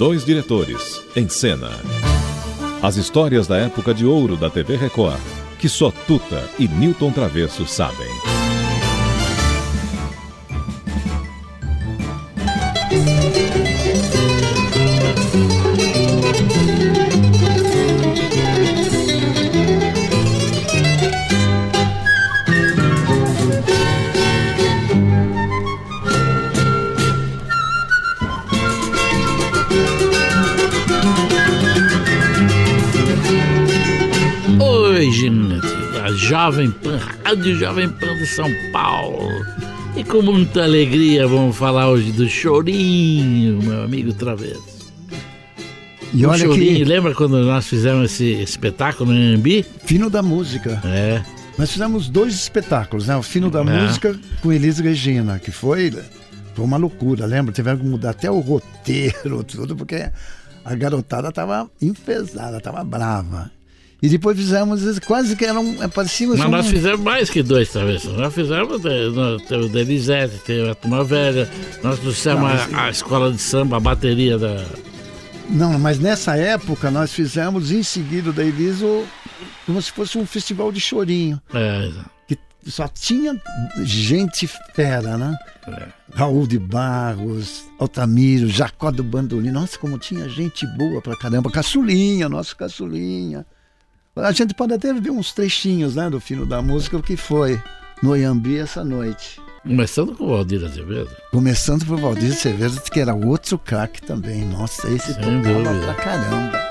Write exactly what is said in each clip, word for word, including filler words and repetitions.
dois diretores, em cena. As histórias da época de ouro da T V Record, que só Tuta e Nilton Travesso sabem. Jovem Pan, Rádio Jovem Pan de São Paulo. E com muita alegria vamos falar hoje do Chorinho, meu amigo Travesso. E o olha Chorinho, que... lembra quando nós fizemos esse espetáculo no Anhembi? Fino da Música. É. Nós fizemos dois espetáculos, né? O Fino da é. Música com Elis Regina, que foi, foi uma loucura, lembra? Tivemos que mudar até o roteiro, tudo, porque a garotada tava enfesada, tava brava. E depois fizemos quase que eram pareciam. Mas nós fizemos mais que dois travessos. Nós fizemos o Denizete, teve a Turma Velha, nós trouxemos não, mas... a, a escola de samba, a bateria da. Não, mas nessa época nós fizemos em seguida da Eliso como se fosse um festival de chorinho. É, que só tinha gente fera, né? É. Raul de Barros, Altamiro, Jacó do Bandolim. Nossa, como tinha gente boa pra caramba. Caçulinha, nosso Caçulinha. A gente pode até ver uns trechinhos, né, do Fino da Música, o que foi no Anhembi essa noite. Começando com o Valdir Azevedo. Começando por Valdir Azevedo, que era outro craque também. Nossa, esse tocava pra caramba.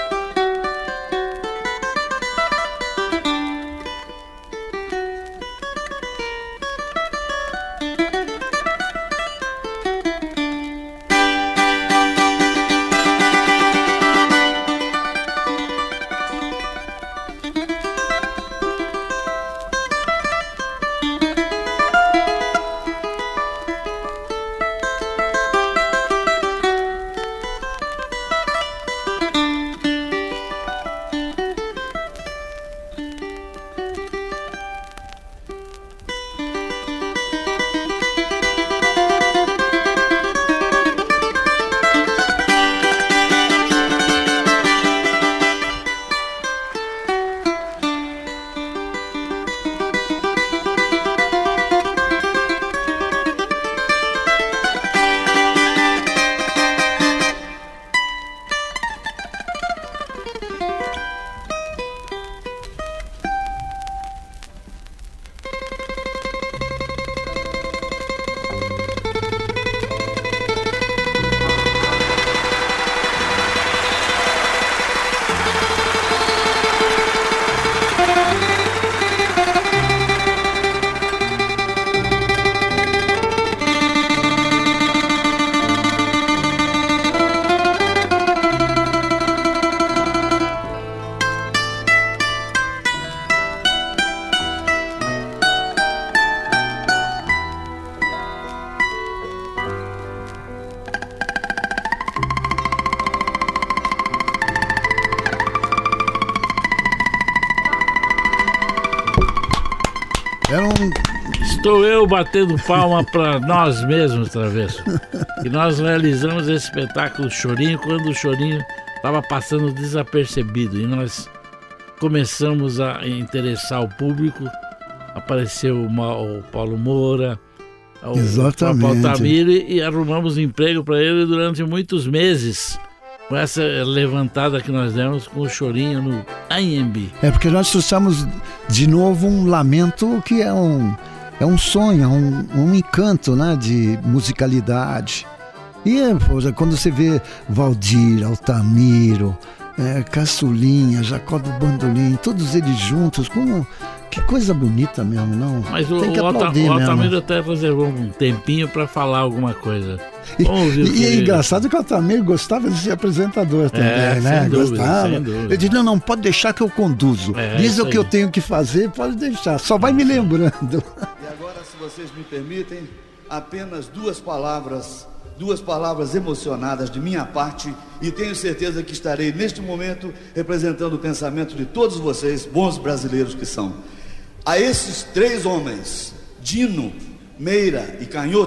Estou eu batendo palma para nós mesmos, Travesso. E nós realizamos esse espetáculo Chorinho quando o Chorinho estava passando desapercebido. E nós começamos a interessar o público. Apareceu o Paulo Moura, o Exatamente. Altamiro, e arrumamos emprego para ele durante muitos meses. Com essa levantada que nós demos com o Chorinho no Anhembi. É porque nós trouxemos de novo um lamento que é um, é um sonho, é um, um encanto, né, de musicalidade. E é, quando você vê Valdir, Altamiro, é, Caçulinha, Jacó do Bandolim, todos eles juntos, como... Que coisa bonita mesmo, não? Mas o, o, Alta, o Altamiro até reservou um tempinho para falar alguma coisa. E, e é engraçado que o Altamiro gostava de ser apresentador também, é, né? Sem dúvida, gostava. Sem dúvida. Ele disse, não, não, pode deixar que eu conduzo. É, Diz o que aí. eu tenho que fazer, pode deixar. Só vai me lembrando. E agora, se vocês me permitem, apenas duas palavras, duas palavras emocionadas de minha parte, e tenho certeza que estarei neste momento representando o pensamento de todos vocês, bons brasileiros que são. A esses três homens, Dino, Meira e Canhoto,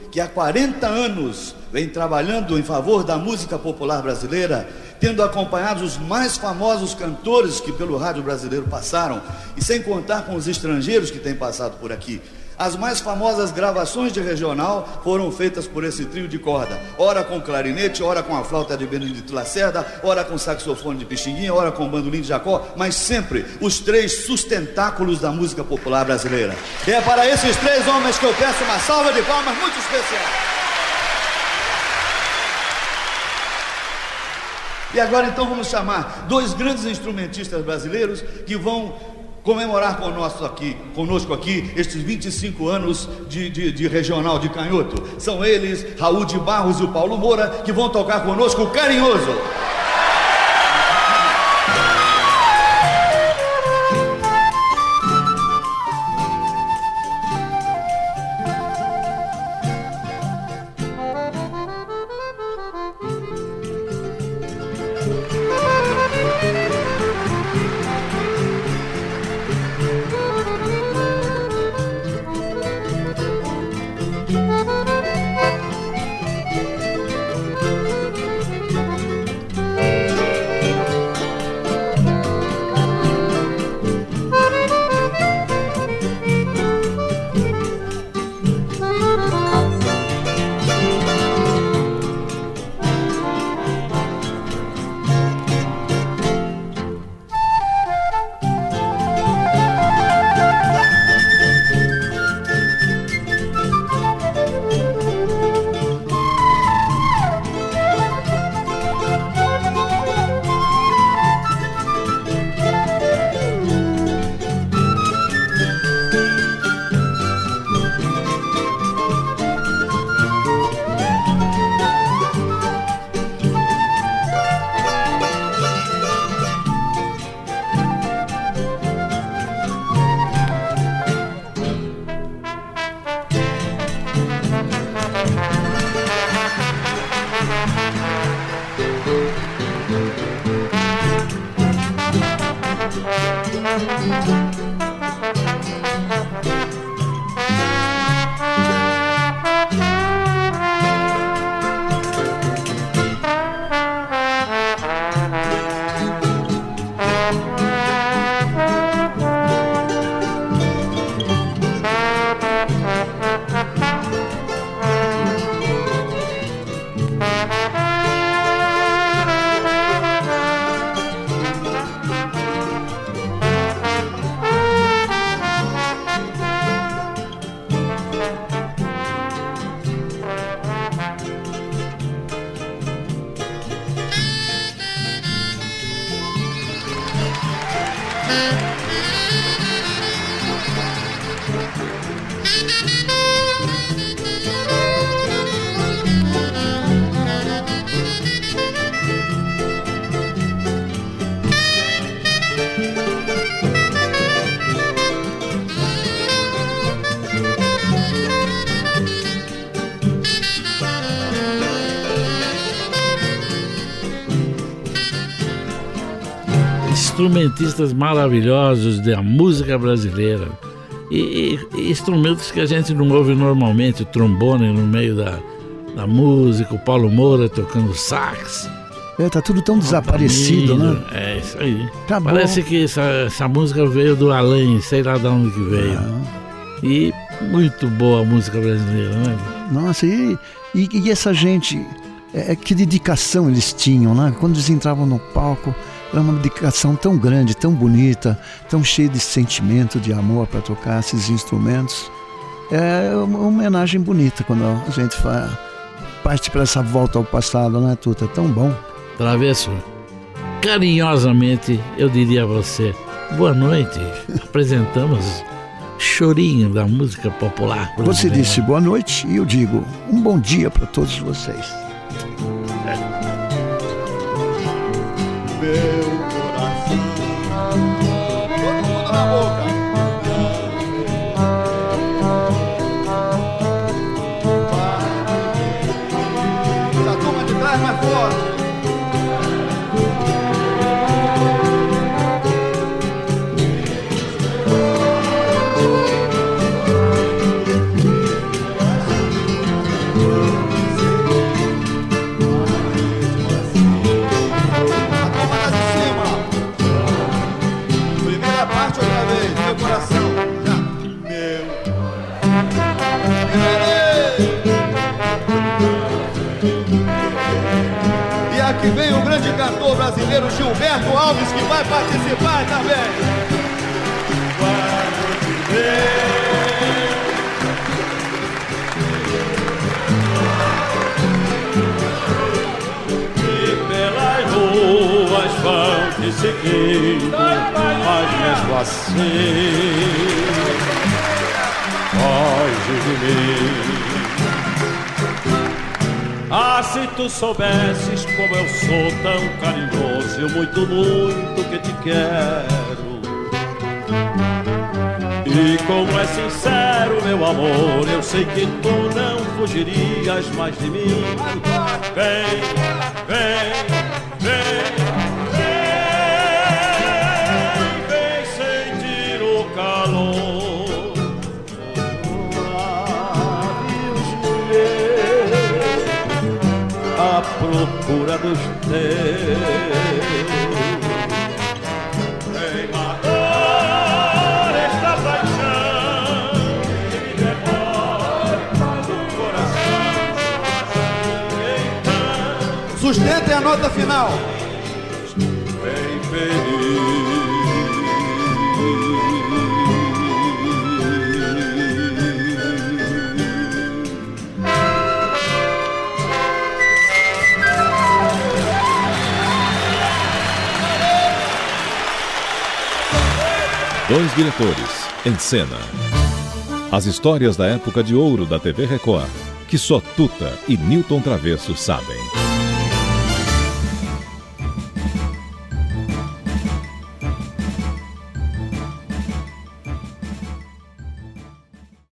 que há quarenta anos vem trabalhando em favor da música popular brasileira, tendo acompanhado os mais famosos cantores que pelo rádio brasileiro passaram, e sem contar com os estrangeiros que têm passado por aqui. As mais famosas gravações de regional foram feitas por esse trio de corda, ora com clarinete, ora com a flauta de Benedito Lacerda, ora com saxofone de Pixinguinha, ora com bandolim de Jacó, mas sempre os três sustentáculos da música popular brasileira. E é para esses três homens que eu peço uma salva de palmas muito especial. E agora então vamos chamar dois grandes instrumentistas brasileiros que vão comemorar conosco aqui, conosco aqui estes vinte e cinco anos de, de, de regional de canhoto. São eles, Raul de Barros e o Paulo Moura, que vão tocar conosco o Carinhoso. Instrumentistas maravilhosos da música brasileira e, e instrumentos que a gente não ouve normalmente, o trombone no meio da, da música, o Paulo Moura tocando sax. É, tá tudo tão desaparecido, né? É isso aí. Tá Parece bom. que essa, essa música veio do além, sei lá de onde que veio. Ah. E muito boa a música brasileira, né? Nossa, e, e, e essa gente, é, que dedicação eles tinham, né? Quando eles entravam no palco, era uma dedicação tão grande, tão bonita, tão cheia de sentimento, de amor para tocar esses instrumentos. É uma homenagem bonita quando a gente faz, parte para essa volta ao passado, né, Tuta? É tão bom. Travesso, carinhosamente eu diria a você, boa noite. Apresentamos Chorinho da música popular brasileira. Você disse boa noite e eu digo um bom dia para todos vocês. Meu coração, todo mundo na boca. A turma de trás mais forte. aqui vem o grande cantor brasileiro Gilberto Alves, que vai participar também. Quando te ver, ruas vão te seguindo, mas mesmo assim foge de mim. Ah, se tu soubesses como eu sou tão carinhoso, eu muito, muito que te quero. E como é sincero meu amor, eu sei que tu não fugirias mais de mim. Vem, vem, Vem, vem, vem sentir o calor dos lábios, mulher, à procura dos teus. Vem matar esta paixão que me devora o coração. Então, sustentem a nota final. Bem feliz. Dois diretores em cena. As histórias da época de ouro da T V Record, que só Tuta e Nilton Travesso sabem.